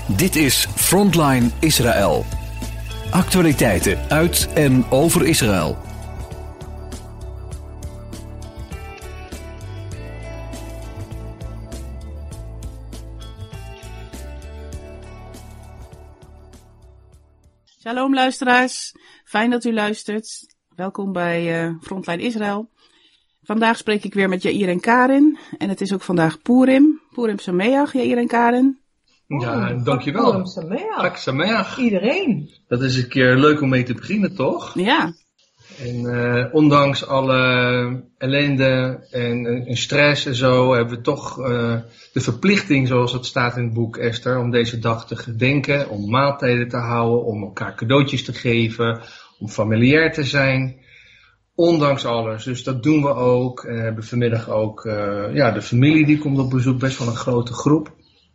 Dit is Frontline Israël. Actualiteiten uit en over Israël. Shalom luisteraars, fijn dat u luistert. Welkom bij Frontline Israël. Vandaag spreek ik weer met Jair en Karin. En het is ook vandaag Purim. Purim Sameach, Jair en Karin. Ja, dankjewel. Purim Sameach. Chag Sameach. Iedereen. Dat is een keer leuk om mee te beginnen, toch? Ja. En ondanks alle ellende en stress en zo, hebben we toch de verplichting, zoals het staat in het boek Esther, om deze dag te gedenken, om maaltijden te houden, om elkaar cadeautjes te geven, om familiair te zijn. Ondanks alles. Dus dat doen we ook. En we hebben vanmiddag ook de familie die komt op bezoek, best wel een grote groep.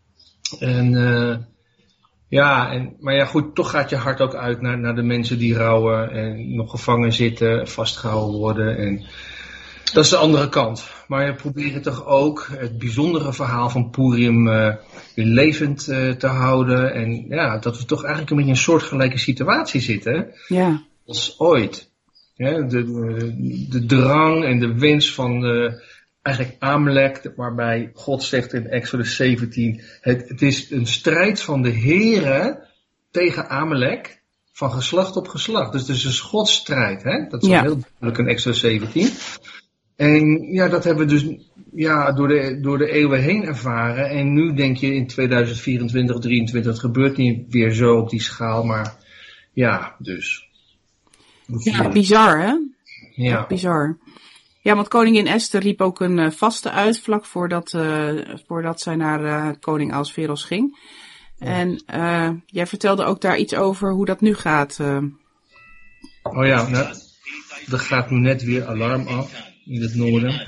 Maar goed, toch gaat je hart ook uit naar de mensen die rouwen en nog gevangen zitten, vastgehouden worden. En dat is de andere kant. Maar we proberen toch ook het bijzondere verhaal van Purim weer levend te houden. En ja, dat we toch eigenlijk een beetje in een soortgelijke situatie zitten. Ja. Als ooit. Ja, de drang en de wens van eigenlijk Amalek, waarbij God zegt in Exodus 17, het is een strijd van de Here tegen Amalek, van geslacht op geslacht. Dus het is een godsstrijd, hè? Dat is heel duidelijk in Exodus 17. En ja, dat hebben we dus door de eeuwen heen ervaren. En nu denk je in 2024, 2023, het gebeurt niet weer zo op die schaal, maar ja, dus. Ja, bizar hè? Ja. Bizar. Ja, want koningin Esther riep ook een vaste uit vlak voordat zij naar koning Ahasveros ging. En jij vertelde ook daar iets over hoe dat nu gaat. Oh ja, nou, er gaat nu net weer alarm af in het noorden.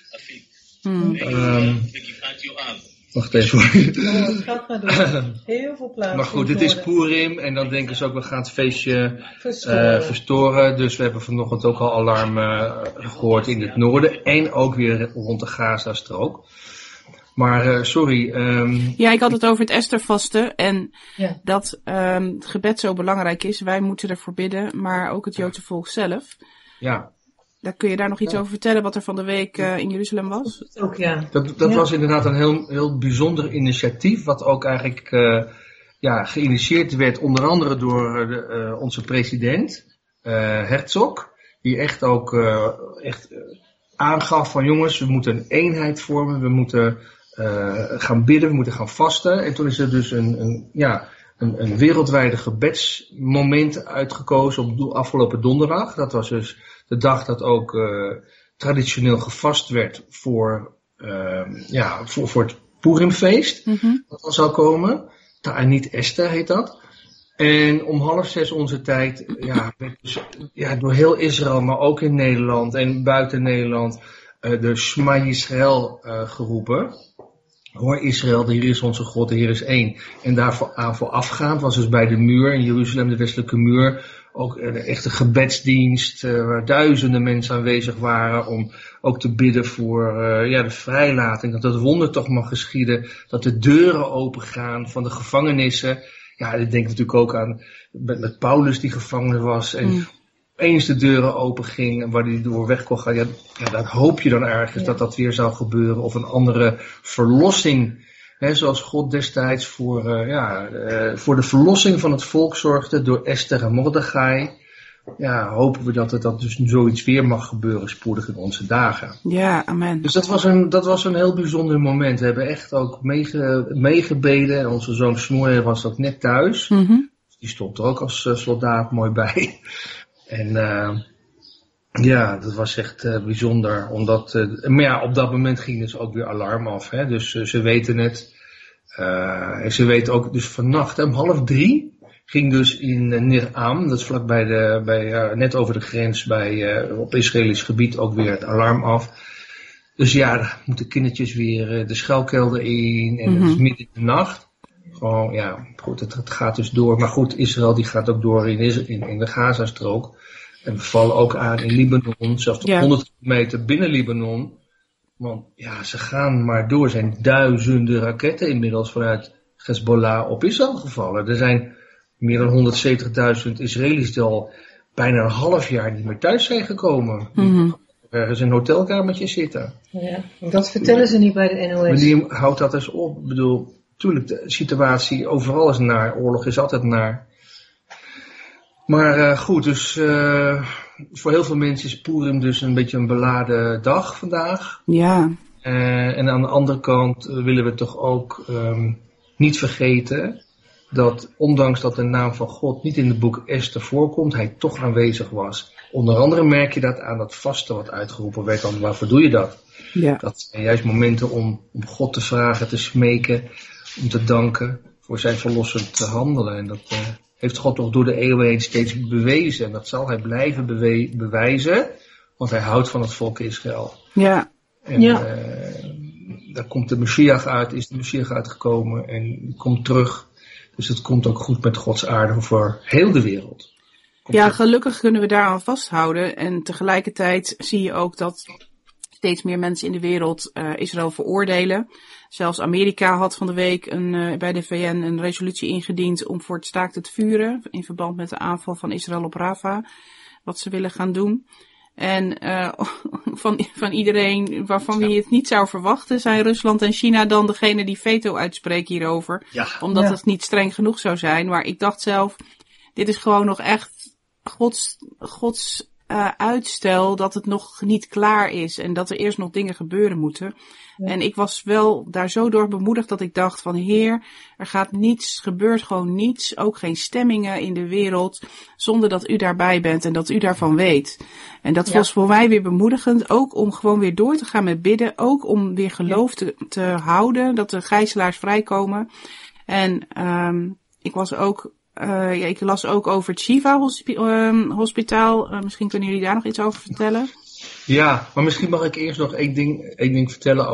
Wacht even hoor. Het gaat maar door. Heel veel plaatsen. Maar goed, het is Purim en dan denken ze ook, we gaan het feestje verstoren. Dus we hebben vanochtend ook al alarm gehoord in het noorden. En ook weer rond de Gaza-strook. Maar sorry. Ja, ik had het over het Esthervasten. En dat het gebed zo belangrijk is. Wij moeten ervoor bidden, maar ook het Joodse volk zelf. Ja. Kun je daar nog iets over vertellen wat er van de week in Jeruzalem was? Ook ja. Dat was inderdaad een heel bijzonder initiatief. Wat ook eigenlijk geïnitieerd werd onder andere door onze president Herzog. Die echt ook aangaf van jongens, we moeten een eenheid vormen. We moeten gaan bidden, we moeten gaan vasten. En toen is er dus een wereldwijde gebedsmoment uitgekozen op afgelopen donderdag. Dat was dus de dag dat ook traditioneel gevast werd voor het Purimfeest. Dat dan zou komen. Ta'anit Esther heet dat. En om 5:30 onze tijd, werd dus, door heel Israël, maar ook in Nederland en buiten Nederland, de Shema Yisrael geroepen. Hoor Israël, de Heer is onze God, de Heer is één. En daarvoor voorafgaand was dus bij de muur in Jeruzalem, de westelijke muur, ook een echte gebedsdienst, waar duizenden mensen aanwezig waren om ook te bidden voor de vrijlating, dat het wonder toch mag geschieden, dat de deuren opengaan van de gevangenissen. Ja, ik denk natuurlijk ook aan met Paulus die gevangen was en eens de deuren open gingen waar hij door weg kon gaan. Ja, dat hoop je dan ergens dat weer zou gebeuren. Of een andere verlossing. Hè, zoals God destijds voor de verlossing van het volk zorgde door Esther en Mordechai. Ja, hopen we dat dus zoiets weer mag gebeuren spoedig in onze dagen. Ja, amen. Dus dat was een heel bijzonder moment. We hebben echt ook meegebeden. En onze zoon Shmuel was ook net thuis. Die stond er ook als soldaat mooi bij. En dat was echt bijzonder. Omdat, op dat moment ging dus ook weer alarm af. Hè? Dus ze weten het. En ze weten ook, dus vannacht om 2:30 ging dus in Nir-Am, dat is vlakbij net over de grens op Israëlisch gebied, ook weer het alarm af. Dus ja, dan moeten kindertjes weer de schuilkelder in en het is midden in de nacht. Gewoon, ja, goed, het gaat dus door. Maar goed, Israël die gaat ook door in de Gazastrook. En we vallen ook aan in Libanon, zelfs tot 100 kilometer binnen Libanon. Want ja, ze gaan maar door. Er zijn duizenden raketten inmiddels vanuit Hezbollah op Israël gevallen. Er zijn meer dan 170.000 Israëli's die al bijna een half jaar niet meer thuis zijn gekomen. Mhm. Ergens in hotelkamertjes zitten. Ja, dat vertellen ze niet bij de NOS. Maar die houdt dat eens op. Ik bedoel, tuurlijk, de situatie overal is naar. Oorlog is altijd naar. Maar goed, dus voor heel veel mensen is Purim dus een beetje een beladen dag vandaag. Ja. En aan de andere kant willen we toch ook niet vergeten dat ondanks dat de naam van God niet in het boek Esther voorkomt, hij toch aanwezig was. Onder andere merk je dat aan dat vasten wat uitgeroepen werd. Dan, waarvoor doe je dat? Ja. Dat zijn juist momenten om God te vragen, te smeken, om te danken voor zijn verlossend handelen. En dat heeft God toch door de eeuwen heen steeds bewezen. En dat zal hij blijven bewijzen, want hij houdt van het volk Israël. Ja. En Ja. daar komt de Messias uit, is de Messias uitgekomen en komt terug. Dus het komt ook goed met Gods aarde voor heel de wereld. Ja, gelukkig kunnen we daaraan vasthouden. En tegelijkertijd zie je ook dat steeds meer mensen in de wereld Israël veroordelen. Zelfs Amerika had van de week bij de VN een resolutie ingediend om voor het staakt het vuren in verband met de aanval van Israël op Rafah. Wat ze willen gaan doen. En van iedereen waarvan je het niet zou verwachten, zijn Rusland en China dan degene die veto uitspreken hierover. Ja. Omdat Ja. het niet streng genoeg zou zijn. Maar ik dacht zelf, dit is gewoon nog echt Gods uitstel dat het nog niet klaar is. En dat er eerst nog dingen gebeuren moeten. Ja. En ik was wel daar zo door bemoedigd dat ik dacht van Heer, er gaat niets, gebeurt gewoon niets. Ook geen stemmingen in de wereld zonder dat u daarbij bent en dat u daarvan weet. En dat Ja. was voor mij weer bemoedigend. Ook om gewoon weer door te gaan met bidden. Ook om weer geloof te houden. Dat de gijzelaars vrijkomen. En ik was ook ik las ook over het Shiva hospitaal. Misschien kunnen jullie daar nog iets over vertellen. Ja, maar misschien mag ik eerst nog één ding vertellen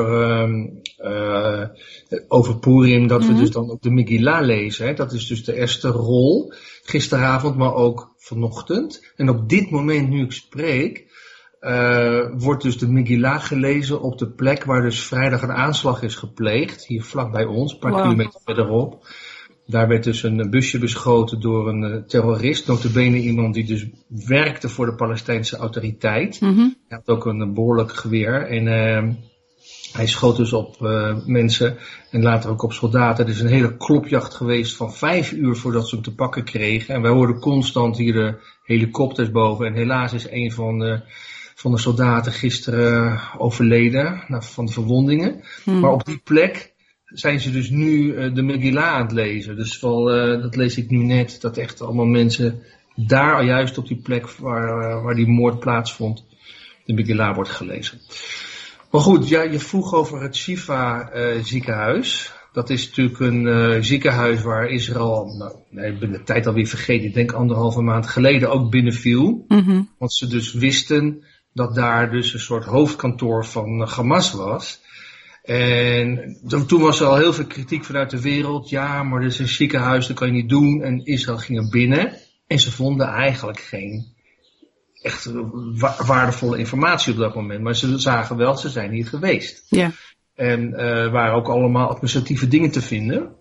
over Purim. Dat we dus dan ook de Megillah lezen. Hè. Dat is dus de eerste rol. Gisteravond, maar ook vanochtend. En op dit moment, nu ik spreek, wordt dus de Megillah gelezen op de plek waar dus vrijdag een aanslag is gepleegd. Hier vlak bij ons, een paar kilometer verderop. Daar werd dus een busje beschoten door een terrorist. Notabene iemand die dus werkte voor de Palestijnse autoriteit. Mm-hmm. Hij had ook een behoorlijk geweer. En hij schoot dus op mensen en later ook op soldaten. Er is een hele klopjacht geweest van 5 uur voordat ze hem te pakken kregen. En wij hoorden constant hier de helikopters boven. En helaas is een van de soldaten gisteren overleden van de verwondingen. Maar op die plek zijn ze dus nu de Megillah aan het lezen. Dus dat lees ik nu net, dat echt allemaal mensen daar juist op die plek waar die moord plaatsvond, de Megillah wordt gelezen. Maar goed, ja, je vroeg over het Shifa ziekenhuis. Dat is natuurlijk een ziekenhuis waar Israël, ik ben de tijd alweer vergeten, ik denk 1,5 maand geleden ook binnenviel. Mm-hmm. Want ze dus wisten dat daar dus een soort hoofdkantoor van Hamas was. En toen was er al heel veel kritiek vanuit de wereld. Ja, maar dit is een ziekenhuis, dat kan je niet doen. En Israël ging er binnen. En ze vonden eigenlijk geen echt waardevolle informatie op dat moment. Maar ze zagen wel, ze zijn hier geweest. Ja. En waren ook allemaal administratieve dingen te vinden.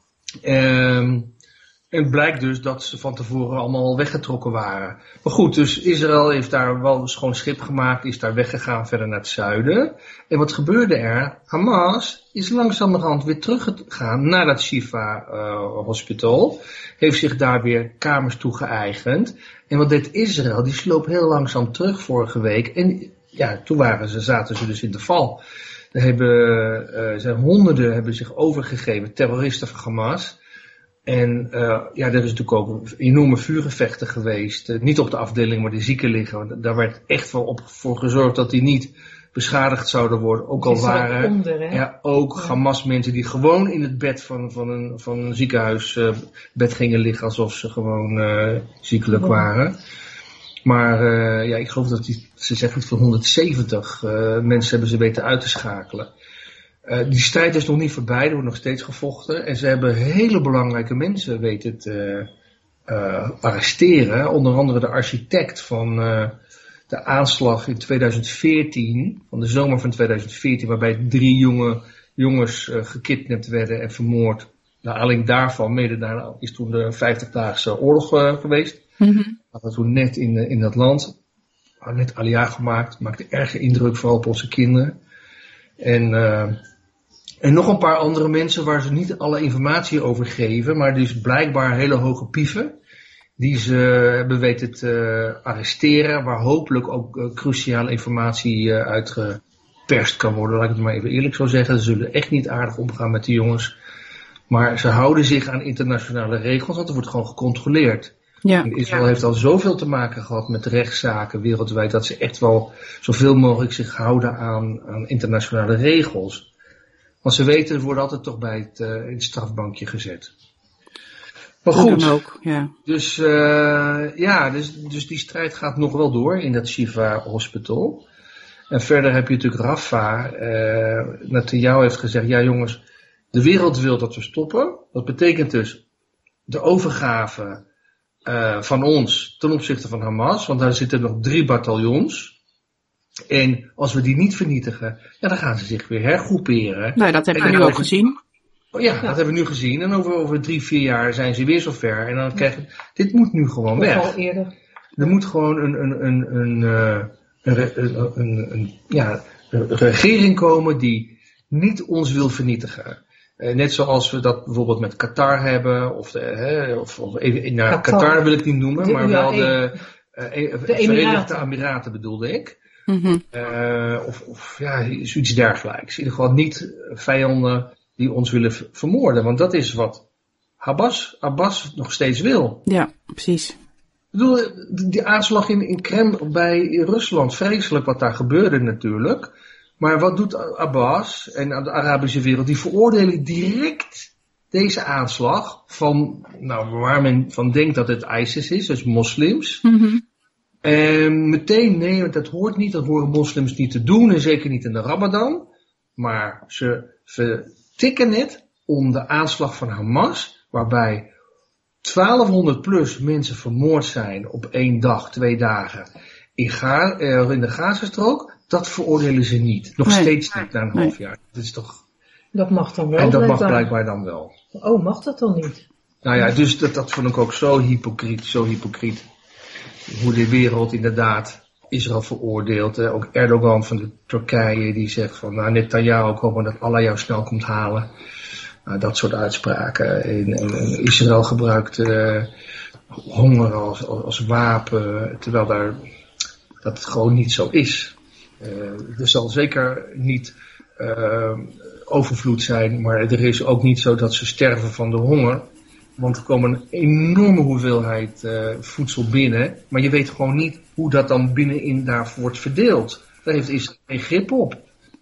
En het blijkt dus dat ze van tevoren allemaal weggetrokken waren. Maar goed, dus Israël heeft daar wel een schoon schip gemaakt, is daar weggegaan verder naar het zuiden. En wat gebeurde er? Hamas is langzamerhand weer teruggegaan naar dat Shifa hospital. Heeft zich daar weer kamers toegeëigend. En wat deed Israël? Die sloop heel langzaam terug vorige week. En ja, toen zaten ze dus in de val. Honderden hebben zich overgegeven, terroristen van Hamas. En er is natuurlijk ook enorme vuurgevechten geweest. Niet op de afdeling waar de zieken liggen. Daar werd echt wel voor gezorgd dat die niet beschadigd zouden worden. Ook al waren Hamas mensen die gewoon in het bed van een ziekenhuisbed gingen liggen alsof ze gewoon ziekelijk waren. Maar ik geloof dat ze zeggen van 170 mensen hebben ze weten uit te schakelen. Die strijd is nog niet voorbij, er wordt nog steeds gevochten. En ze hebben hele belangrijke mensen weten te arresteren. Onder andere de architect van de aanslag in 2014, van de zomer van 2014, waarbij 3 jongens gekidnapt werden en vermoord Naar aanleiding daarvan, mede daarna, is toen de 50-daagse oorlog geweest. Mm-hmm. We hadden toen net in dat land. We hadden net Aliyah gemaakt. Maakte erge indruk vooral op onze kinderen. En nog een paar andere mensen waar ze niet alle informatie over geven. Maar dus blijkbaar hele hoge pieven. Die ze hebben weten te arresteren. Waar hopelijk ook cruciale informatie uitgeperst kan worden. Laat ik het maar even eerlijk zo zeggen. Ze zullen echt niet aardig omgaan met die jongens. Maar ze houden zich aan internationale regels. Want er wordt gewoon gecontroleerd. Ja. En Israël heeft al zoveel te maken gehad met rechtszaken wereldwijd. Dat ze echt wel zoveel mogelijk zich houden aan internationale regels. Want ze weten, ze worden altijd toch bij het strafbankje gezet. Maar goed, ook, ja. Dus die strijd gaat nog wel door in dat Shifa Hospital. En verder heb je natuurlijk Rafah. Netanyahu heeft gezegd, ja jongens, de wereld wil dat we stoppen. Dat betekent dus de overgave van ons ten opzichte van Hamas. Want daar zitten nog 3 bataljons. En als we die niet vernietigen, ja, dan gaan ze zich weer hergroeperen. Nou, dat hebben we nu ook gezien. Ja, dat hebben we nu gezien. En over 3-4 jaar zijn ze weer zover. En dan krijg je, dit moet nu gewoon weg. Al eerder. Er moet gewoon een regering komen die niet ons wil vernietigen. Net zoals we dat bijvoorbeeld met Qatar hebben. Qatar wil ik niet noemen, maar wel de Verenigde Emiraten bedoelde ik. Mm-hmm. Zoiets dergelijks. In ieder geval niet vijanden die ons willen vermoorden. Want dat is wat Abbas nog steeds wil. Ja, precies. Ik bedoel, die aanslag in Kreml bij Rusland, vreselijk wat daar gebeurde natuurlijk. Maar wat doet Abbas en de Arabische wereld? Die veroordelen direct deze aanslag van, waar men van denkt dat het ISIS is, dus moslims. Mm-hmm. En meteen, nee, dat hoort niet, dat horen moslims niet te doen en zeker niet in de Ramadan. Maar ze vertikken het om de aanslag van Hamas, waarbij 1200 plus mensen vermoord zijn op 1 dag, 2 dagen in de Gazastrook. Dat veroordelen ze niet. Nog steeds niet na een half jaar. Dat is toch... Dat mag dan wel. En dat mag blijkbaar dan wel. Oh, mag dat dan niet? Nou ja, dus dat vond ik ook zo hypocriet. Hoe de wereld inderdaad Israël veroordeelt. Ook Erdogan van de Turkije die zegt van Netanyahu, ik hoop maar dat Allah jou snel komt halen. Dat soort uitspraken. En Israël gebruikt honger als wapen, terwijl dat het gewoon niet zo is. Er zal zeker niet overvloed zijn, maar er is ook niet zo dat ze sterven van de honger. Want er komen een enorme hoeveelheid voedsel binnen, maar je weet gewoon niet hoe dat dan binnenin daar wordt verdeeld. Daar heeft Israël geen grip op.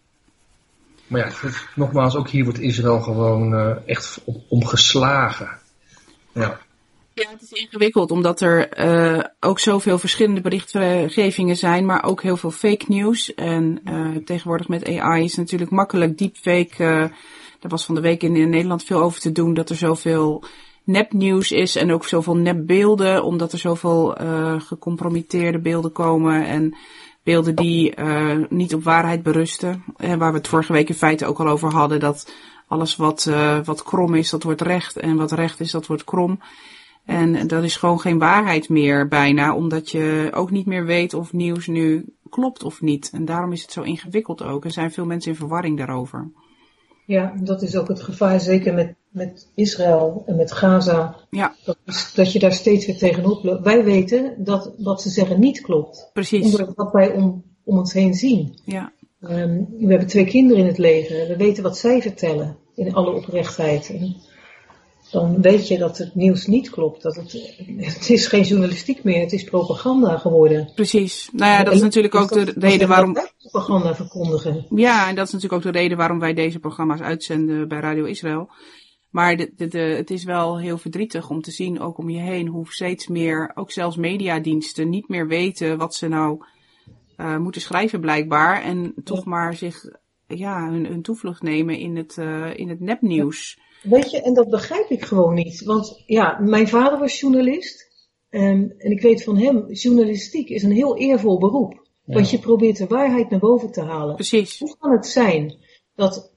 Maar ja, nogmaals, ook hier wordt Israël gewoon echt omgeslagen. Ja. Ja, het is ingewikkeld omdat er ook zoveel verschillende berichtgevingen zijn, maar ook heel veel fake news. En tegenwoordig met AI is natuurlijk makkelijk deepfake. Daar was van de week in Nederland veel over te doen, dat er zoveel nepnieuws is en ook zoveel nepbeelden, omdat er zoveel gecompromitteerde beelden komen en beelden die niet op waarheid berusten. Waar we het vorige week in feite ook al over hadden, dat alles wat krom is, dat wordt recht en wat recht is, dat wordt krom. En dat is gewoon geen waarheid meer bijna, omdat je ook niet meer weet of nieuws nu klopt of niet. En daarom is het zo ingewikkeld ook. Er zijn veel mensen in verwarring daarover. Ja, dat is ook het gevaar, zeker met Israël en met Gaza. Ja. Dat je daar steeds weer tegenop loopt. Wij weten dat wat ze zeggen niet klopt. Precies. Omdat wat wij om ons heen zien. Ja. We hebben 2 kinderen in het leger. We weten wat zij vertellen in alle oprechtheid. En dan weet je dat het nieuws niet klopt. Dat het is geen journalistiek meer, het is propaganda geworden. Precies. Nou ja, dat is natuurlijk ook de reden waarom... propaganda verkondigen. Ja, en dat is natuurlijk ook de reden waarom wij deze programma's uitzenden bij Radio Israël. Maar het is wel heel verdrietig om te zien, ook om je heen, hoe steeds meer, ook zelfs mediadiensten, niet meer weten wat ze nou moeten schrijven blijkbaar. En toch maar zich, hun toevlucht nemen in het nepnieuws. Weet je, en dat begrijp ik gewoon niet. Want ja, mijn vader was journalist. En ik weet van hem, journalistiek is een heel eervol beroep. Ja. Want je probeert de waarheid naar boven te halen. Precies. Hoe kan het zijn dat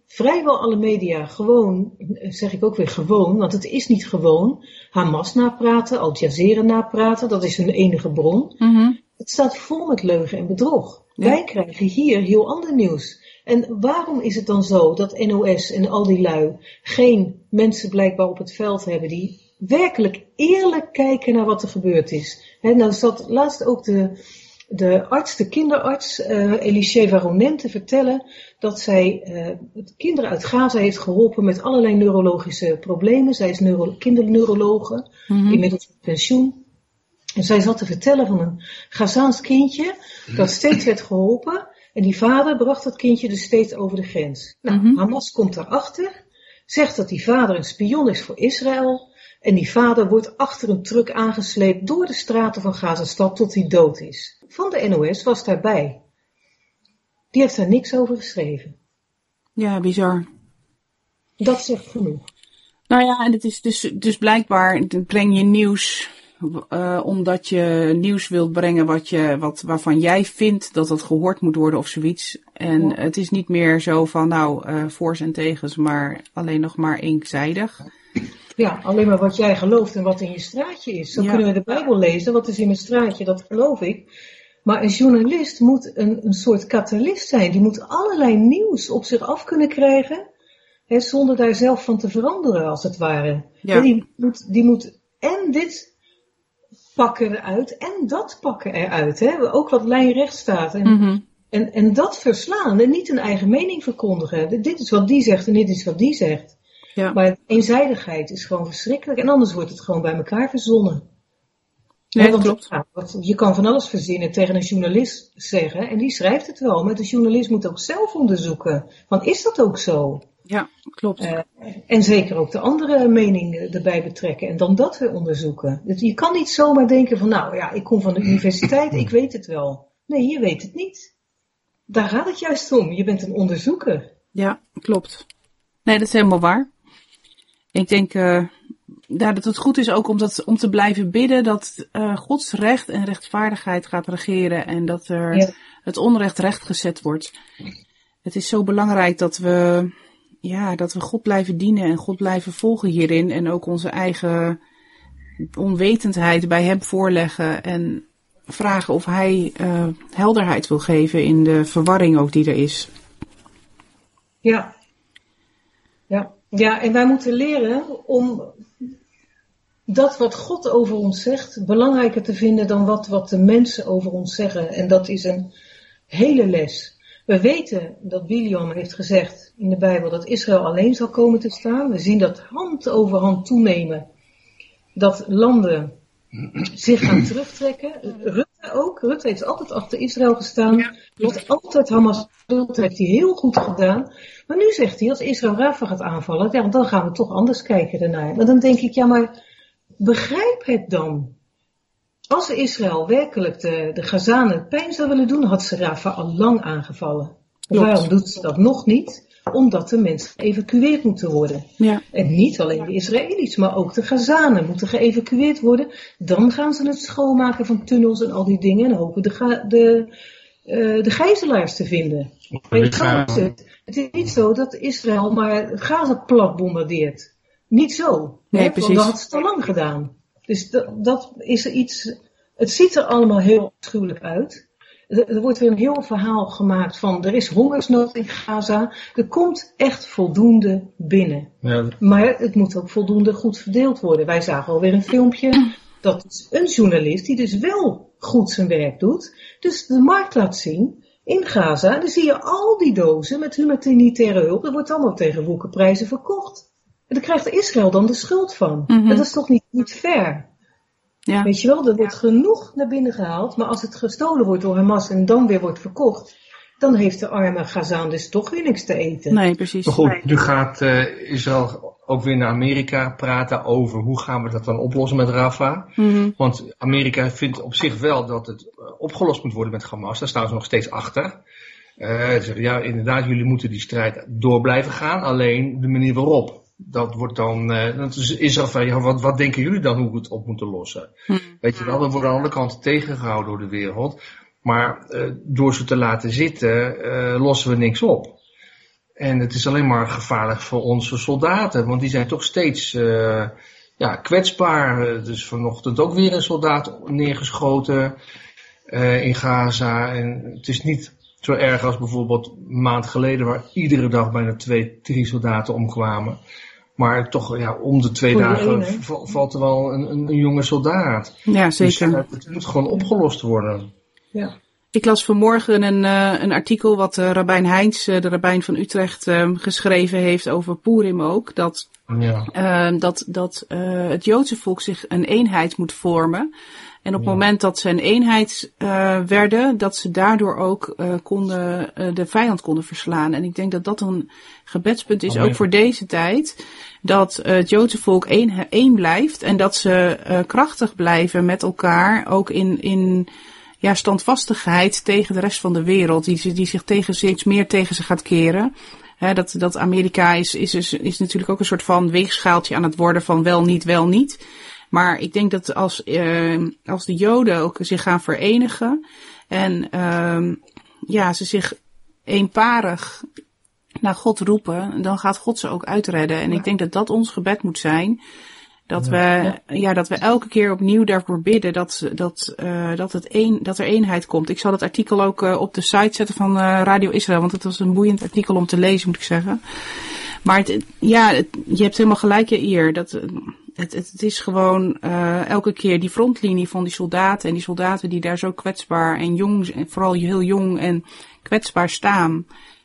vrijwel alle media gewoon, zeg ik ook weer gewoon, want het is niet gewoon, Hamas napraten, Al Jazeera napraten, dat is hun enige bron. Mhm. Het staat vol met leugen en bedrog. Ja. Wij krijgen hier heel ander nieuws. En waarom is het dan zo dat NOS en al die lui geen mensen blijkbaar op het veld hebben die werkelijk eerlijk kijken naar wat er gebeurd is? Nou zat laatst ook de kinderarts Elisheva Ronen te vertellen dat zij kinderen uit Gaza heeft geholpen met allerlei neurologische problemen. Zij is kinderneurologe, inmiddels met pensioen. En zij zat te vertellen van een Gazaans kindje dat steeds werd geholpen. En die vader bracht dat kindje dus steeds over de grens. Nou, Hamas komt daarachter, zegt dat die vader een spion is voor Israël. En die vader wordt achter een truck aangesleept door de straten van Gazastad tot hij dood is. Van de NOS was daarbij. Die heeft daar niks over geschreven. Ja, bizar. Dat zegt genoeg. Nou ja, en het is dus blijkbaar breng je nieuws omdat je nieuws wilt brengen waarvan jij vindt dat het gehoord moet worden of zoiets. En het is niet meer zo van voor's en tegens, maar alleen nog maar eenzijdig. Ja, alleen maar wat jij gelooft en wat in je straatje is. Zo kunnen we de Bijbel lezen, wat is in mijn straatje, dat geloof ik. Maar een journalist moet een soort katalist zijn. Die moet allerlei nieuws op zich af kunnen krijgen, zonder daar zelf van te veranderen, als het ware. Ja. Die moet en dit pakken eruit en dat pakken eruit. Ook wat lijnrecht staat. En dat verslaan en niet een eigen mening verkondigen. Dit is wat die zegt en dit is wat die zegt. Ja. Maar eenzijdigheid is gewoon verschrikkelijk. En anders wordt het gewoon bij elkaar verzonnen. Nee, dat klopt. Je kan van alles verzinnen tegen een journalist zeggen. En die schrijft het wel. Maar de journalist moet ook zelf onderzoeken. Want is dat ook zo? Ja, klopt. En zeker ook de andere mening erbij betrekken. En dan dat weer onderzoeken. Dus je kan niet zomaar denken van ik kom van de universiteit. Ik weet het wel. Nee, je weet het niet. Daar gaat het juist om. Je bent een onderzoeker. Ja, klopt. Nee, dat is helemaal waar. Ik denk dat het goed is ook om te blijven bidden dat Gods recht en rechtvaardigheid gaat regeren en dat het onrecht rechtgezet wordt. Het is zo belangrijk dat we God blijven dienen en God blijven volgen hierin en ook onze eigen onwetendheid bij hem voorleggen en vragen of hij helderheid wil geven in de verwarring ook die er is. Ja. Ja, en wij moeten leren om dat wat God over ons zegt belangrijker te vinden dan wat de mensen over ons zeggen. En dat is een hele les. We weten dat Biliam heeft gezegd in de Bijbel dat Israël alleen zal komen te staan. We zien dat hand over hand toenemen. Dat landen zich gaan terugtrekken. Rutte heeft altijd achter Israël gestaan. Ja, heeft altijd Hamas geduld, heeft hij heel goed gedaan. Maar nu zegt hij, als Israël Rafah gaat aanvallen, dan gaan we toch anders kijken ernaar. Maar dan denk ik, maar begrijp het dan. Als Israël werkelijk de Gazanen pijn zou willen doen, had ze Rafah al lang aangevallen. Waarom doet ze dat nog niet? Omdat de mensen geëvacueerd moeten worden. Ja. En niet alleen de Israëli's, maar ook de Gazanen moeten geëvacueerd worden. Dan gaan ze het schoonmaken van tunnels en al die dingen en hopen de gijzelaars te vinden. Het is niet zo dat Israël maar Gaza plat bombardeert. Niet zo. Nee, precies. Want dat had ze al lang gedaan. Dus dat is er iets. Het ziet er allemaal heel afschuwelijk uit. Er wordt weer een heel verhaal gemaakt van er is hongersnood in Gaza. Er komt echt voldoende binnen. Ja. Maar het moet ook voldoende goed verdeeld worden. Wij zagen alweer een filmpje. Dat is een journalist die dus wel goed zijn werk doet. Dus de markt laat zien in Gaza. En dan zie je al die dozen met humanitaire hulp. Dat wordt allemaal tegen woekerprijzen verkocht. En daar krijgt Israël dan de schuld van. En dat is toch niet fair? Ja. Weet je wel, er wordt genoeg naar binnen gehaald, maar als het gestolen wordt door Hamas en dan weer wordt verkocht, dan heeft de arme Gazaan dus toch weer niks te eten. Nee, precies. Maar goed, nu gaat Israël ook weer naar Amerika praten over hoe gaan we dat dan oplossen met Rafah. Want Amerika vindt op zich wel dat het opgelost moet worden met Hamas, daar staan ze nog steeds achter. Ze zeggen, inderdaad, jullie moeten die strijd door blijven gaan, alleen de manier waarop. Dat wordt dan, is er van, wat denken jullie dan hoe we het op moeten lossen? Weet je wel, we worden aan de andere kant tegengehouden door de wereld. Maar door ze te laten zitten, lossen we niks op. En het is alleen maar gevaarlijk voor onze soldaten, want die zijn toch steeds kwetsbaar. Dus vanochtend ook weer een soldaat neergeschoten in Gaza. En het is niet zo erg als bijvoorbeeld een maand geleden, waar iedere dag bijna 2-3 soldaten omkwamen. Maar toch, om de 2 dagen valt er wel een jonge soldaat. Ja, zeker. Dus het moet gewoon opgelost worden. Ja. Ik las vanmorgen een artikel wat Rabbijn Heins, de rabbijn van Utrecht, geschreven heeft over Purim ook. Dat het Joodse volk zich een eenheid moet vormen. En op het moment dat ze een eenheid werden, dat ze daardoor ook de vijand konden verslaan. En ik denk dat dat een gebedspunt is, ook voor deze tijd. Dat het Joodse volk één blijft en dat ze krachtig blijven met elkaar, ook in standvastigheid tegen de rest van de wereld, die zich steeds meer tegen ze gaat keren. Dat Amerika is natuurlijk ook een soort van weegschaaltje aan het worden van wel niet. Maar ik denk dat als de Joden ook zich gaan verenigen en ze zich eenparig naar God roepen, dan gaat God ze ook uitredden. En ik denk dat dat ons gebed moet zijn. Dat we elke keer opnieuw daarvoor bidden dat er eenheid komt. Ik zal het artikel ook op de site zetten van Radio Israël, want het was een boeiend artikel om te lezen, moet ik zeggen. Maar je hebt helemaal gelijk, Jair. Het is gewoon elke keer die frontlinie van die soldaten en die soldaten die daar zo kwetsbaar en jong, en vooral heel jong en kwetsbaar staan.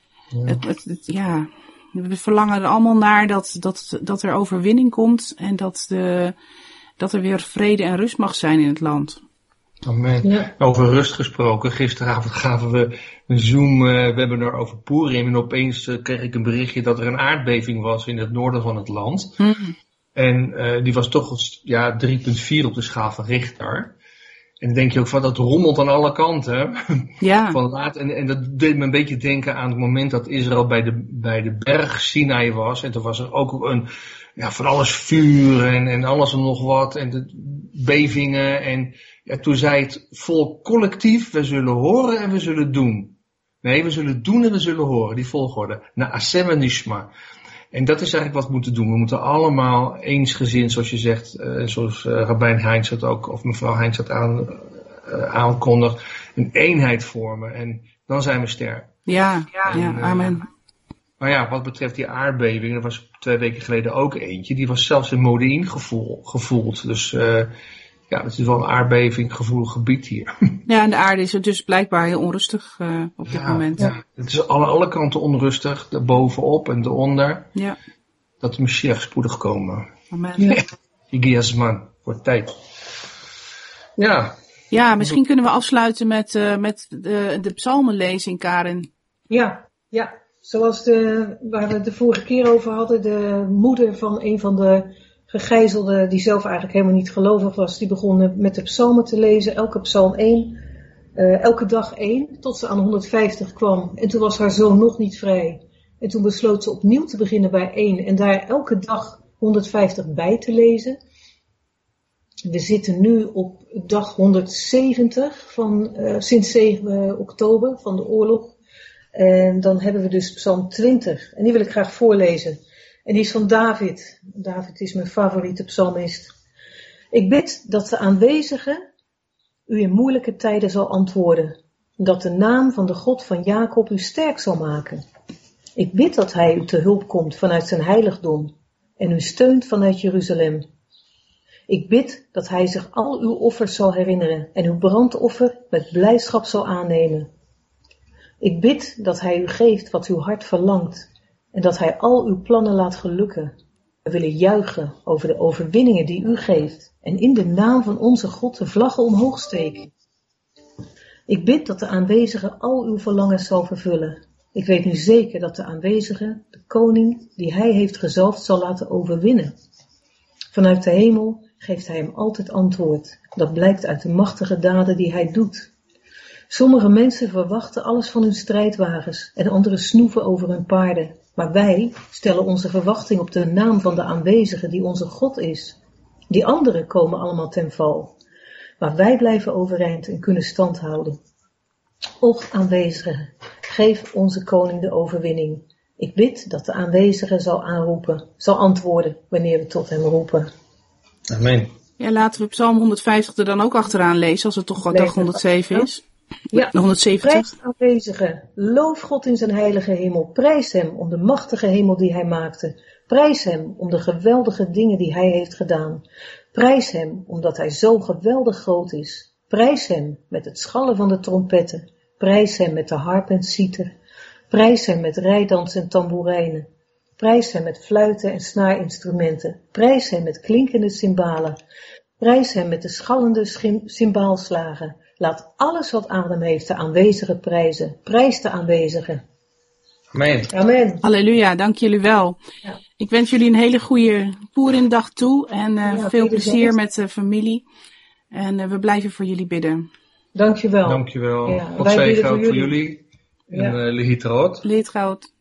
Ja. We verlangen er allemaal naar dat er overwinning komt en dat er weer vrede en rust mag zijn in het land. Amen. Ja. Over rust gesproken. Gisteravond gaven we een Zoom-webinar over Purim en opeens kreeg ik een berichtje dat er een aardbeving was in het noorden van het land. Mm-hmm. En die was toch 3,4 op de schaal van Richter. En dan denk je ook van, dat rommelt aan alle kanten. Ja. En dat deed me een beetje denken aan het moment dat Israël bij de berg Sinai was. En toen was er ook van alles vuur en alles en nog wat. En de bevingen. En toen zei het volk collectief, we zullen horen en we zullen doen. Nee, we zullen doen en we zullen horen. Die volgorde. Na'aseh v'nishma. En dat is eigenlijk wat we moeten doen. We moeten allemaal eensgezind, zoals je zegt, zoals Rabbijn Heins dat ook, of mevrouw Heins dat aankondigt, een eenheid vormen. En dan zijn we sterk. Ja, amen. Maar wat betreft die aardbeving, er was 2 weken geleden ook eentje, die was zelfs in Modi'in gevoeld. Dus het is wel een aardbeving gevoelig gebied hier. Ja, en de aarde is dus blijkbaar heel onrustig op dit moment. Ja, het is alle kanten onrustig, de bovenop en de onder. Ja. Dat de Mashiach spoedig komen. Amen. Higiasman, wordt tijd. Ja. Ja, misschien kunnen we afsluiten met de psalmenlezing, Karin. Ja. Zoals waar we het de vorige keer over hadden, de moeder van een van de gegijzelden, die zelf eigenlijk helemaal niet gelovig was, die begon met de psalmen te lezen, elke psalm 1, elke dag 1, tot ze aan 150 kwam. En toen was haar zoon nog niet vrij. En toen besloot ze opnieuw te beginnen bij 1 en daar elke dag 150 bij te lezen. We zitten nu op dag 170 sinds 7 oktober van de oorlog. En dan hebben we dus psalm 20. En die wil ik graag voorlezen. En die is van David. David is mijn favoriete psalmist. Ik bid dat de aanwezige u in moeilijke tijden zal antwoorden. Dat de naam van de God van Jacob u sterk zal maken. Ik bid dat hij u te hulp komt vanuit zijn heiligdom. En u steunt vanuit Jeruzalem. Ik bid dat hij zich al uw offers zal herinneren. En uw brandoffer met blijdschap zal aannemen. Ik bid dat hij u geeft wat uw hart verlangt. En dat hij al uw plannen laat gelukken. We willen juichen over de overwinningen die u geeft. En in de naam van onze God de vlaggen omhoog steken. Ik bid dat de aanwezige al uw verlangens zal vervullen. Ik weet nu zeker dat de aanwezige, de koning die hij heeft gezalfd, zal laten overwinnen. Vanuit de hemel geeft hij hem altijd antwoord. Dat blijkt uit de machtige daden die hij doet. Sommige mensen verwachten alles van hun strijdwagens en anderen snoeven over hun paarden. Maar wij stellen onze verwachting op de naam van de aanwezige die onze God is. Die anderen komen allemaal ten val. Maar wij blijven overeind en kunnen stand houden. Och aanwezige, geef onze koning de overwinning. Ik bid dat de aanwezige zal antwoorden wanneer we tot hem roepen. Amen. Ja, laten we Psalm 150 er dan ook achteraan lezen, als het toch al dag 107 is. Ja, 170. Prijs de aanwezige, loof God in zijn heilige hemel, prijs hem om de machtige hemel die hij maakte, prijs hem om de geweldige dingen die hij heeft gedaan, prijs hem omdat hij zo geweldig groot is, prijs hem met het schallen van de trompetten, prijs hem met de harp en citer, prijs hem met rijdans en tamboerijnen, prijs hem met fluiten en snaarinstrumenten, prijs hem met klinkende cymbalen, prijs hem met de schallende cymbaalslagen. Laat alles wat adem heeft de aanwezige prijzen. Prijs de aanwezige. Amen. Amen. Halleluja, dank jullie wel. Ja. Ik wens jullie een hele goede Poerimdag toe en veel plezier met de familie. En we blijven voor jullie bidden. Dankjewel. Dankjewel. Ja, God wij bidden zegen voor ook voor jullie. jullie. En Lehitraot. Leedgoud.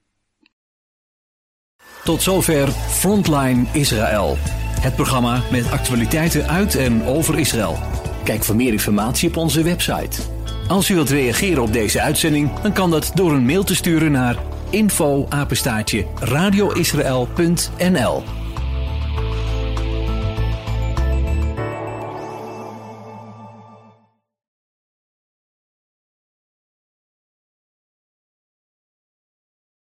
Tot zover Frontline Israël. Het programma met actualiteiten uit en over Israël. Kijk voor meer informatie op onze website. Als u wilt reageren op deze uitzending, dan kan dat door een mail te sturen naar info@radioisrael.nl.